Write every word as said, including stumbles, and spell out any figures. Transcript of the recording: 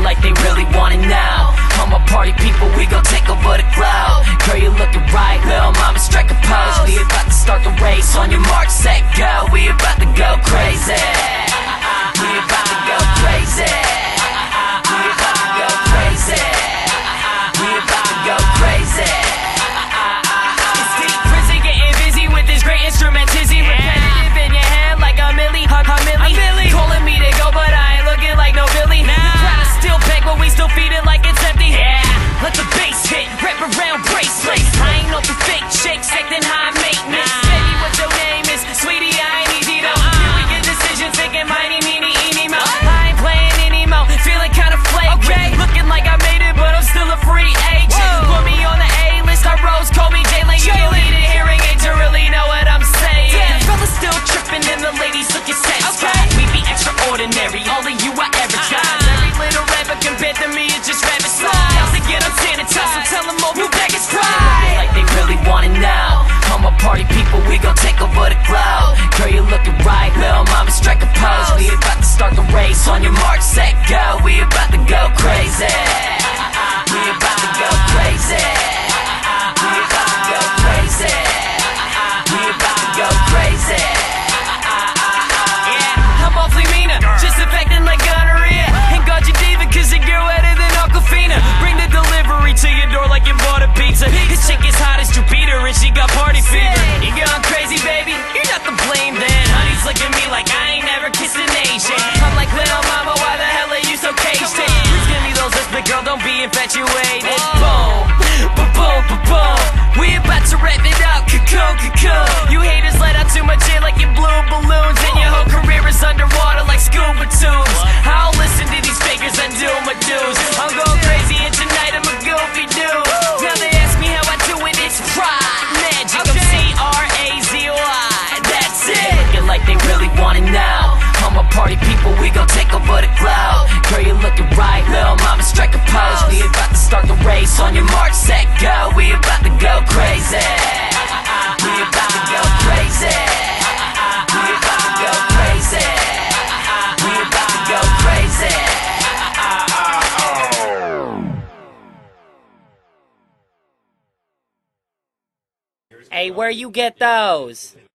like they really want it now. All my party people, we gon' take over the cloud. Girl, you looking right, little mama, strike a pose. We about to start the race, on your mark, set, go. We about to go crazy. We about to go crazy. We about to go crazy. We about to go crazy. It's deep prison, getting busy with this great instrument, tizzy. Repetitive in your head like a milli, a milli. Calling me to go, but I ain't looking like no Billy. Try to still beg, but we still feed it like it's empty. Yeah, let the bass hit, wrap around bracelets. I ain't no fake shakes, acting high maintenance. Steady what your name is, sweetie, I ain't easy though. Here we get decisions, thinking mighty, meanie, eeny, mo. I ain't playing anymore, feeling kinda flagrant. Looking like I made it, but I'm still a free agent. Put me on the A-list, I rose, call me Jalen. You don't need a hearing aid to really know what I'm saying. The fellas still tripping and the ladies looking satisfied. We be extraordinary, all of you I advertise. Every little rapper compared to me is just rabbit slide. Out to get them sanitized, so tell them all you beggars cry. Like they really want it now. All my party people, we gon' take over the cloud. Girl, you looking right, little mama, strike a pose. We about to start the race, on your mark, set, go. We about to go crazy. We about to go crazy. We about to go crazy. We about to go crazy. Yeah, I'm awfully meaner, just affecting like gonorrhea. Ain't got you diva, cause your girl wetter than Aquafina. Bring the delivery to your door like you bought a pizza. This chick is hot as Jupiter and she got party fever. You going crazy, baby? You're not to blame then. Honey's looking at me like I ain't never kissed an Asian. I'm like, little mama, why the hell are you so caged in? Please give me those lips, but girl, don't be infatuated. Boom, boom, boom, boom, boom. We about to wrap it up, cocoon, cocoon. You haters let out too much air like you blew balloons, and your whole career is underwater like scuba tubes. I'll listen to these fakers and do my dues. I'm going crazy and tonight I'm a goofy dude. Now they ask me how I do it, it's pride, magic, I'm C R A Z Y, that's it. Looking like they really want it now. All my party people, we gon' take over the cloud. Girl, you looking right, little mama, strike a pose. We about to start the race, on your mark, set, go. We about to go crazy. We about to go crazy. We about to go crazy. We about to go crazy. Hey, where you get those?